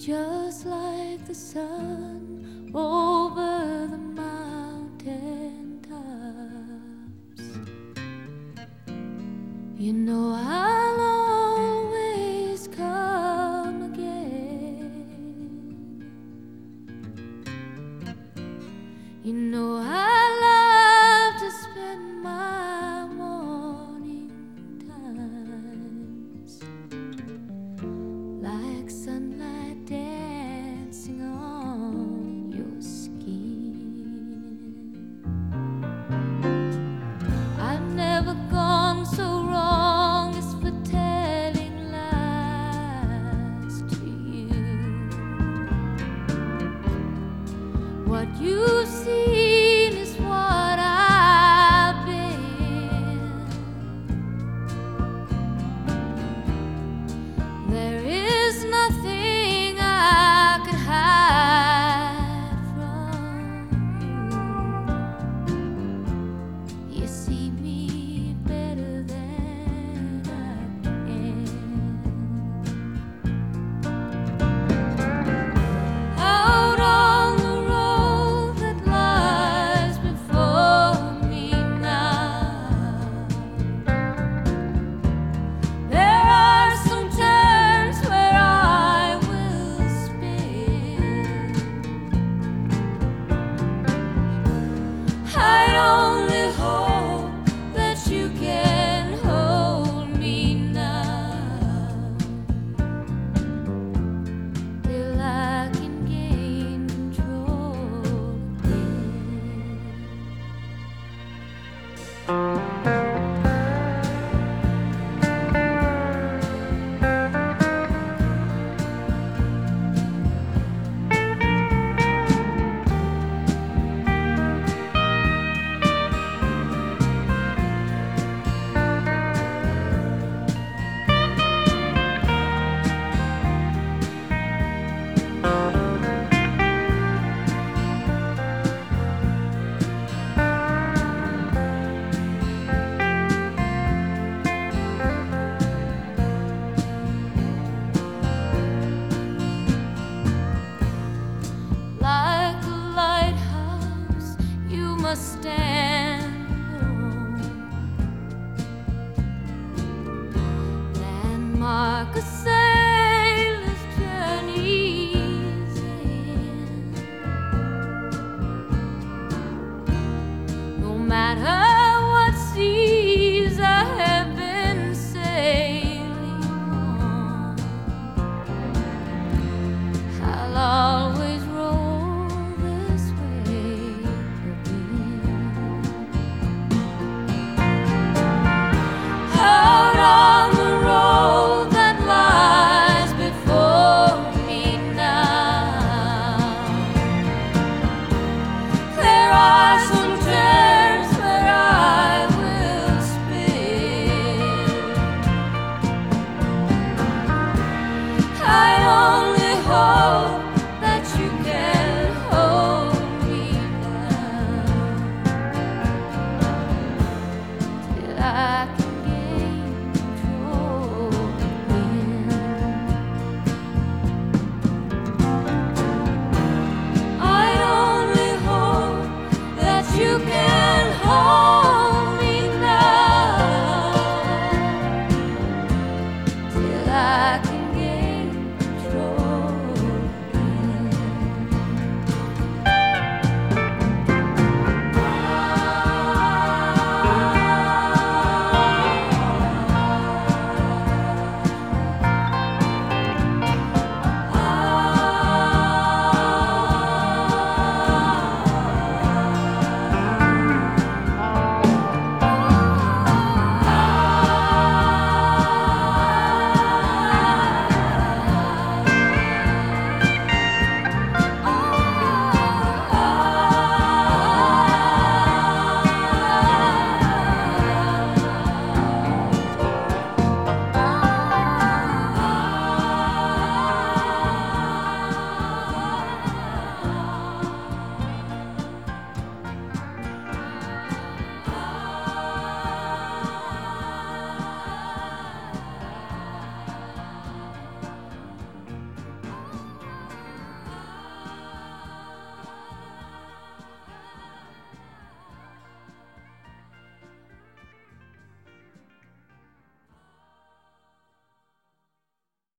just like the sun over the mountain tops. You know I'll always come again. You know I love to spend my morning times like sunlight dancing on your skin. I've never gone so wrong as for telling lies to you. What you've seen is what I've been. There is nothing I could hide from you. You see me better than I can. Out on the road that lies before me now, there are some turns where I will spin. I only hope that you can hold me now, till I can gain control again. Like a lighthouse, you must stand alone. Landmark a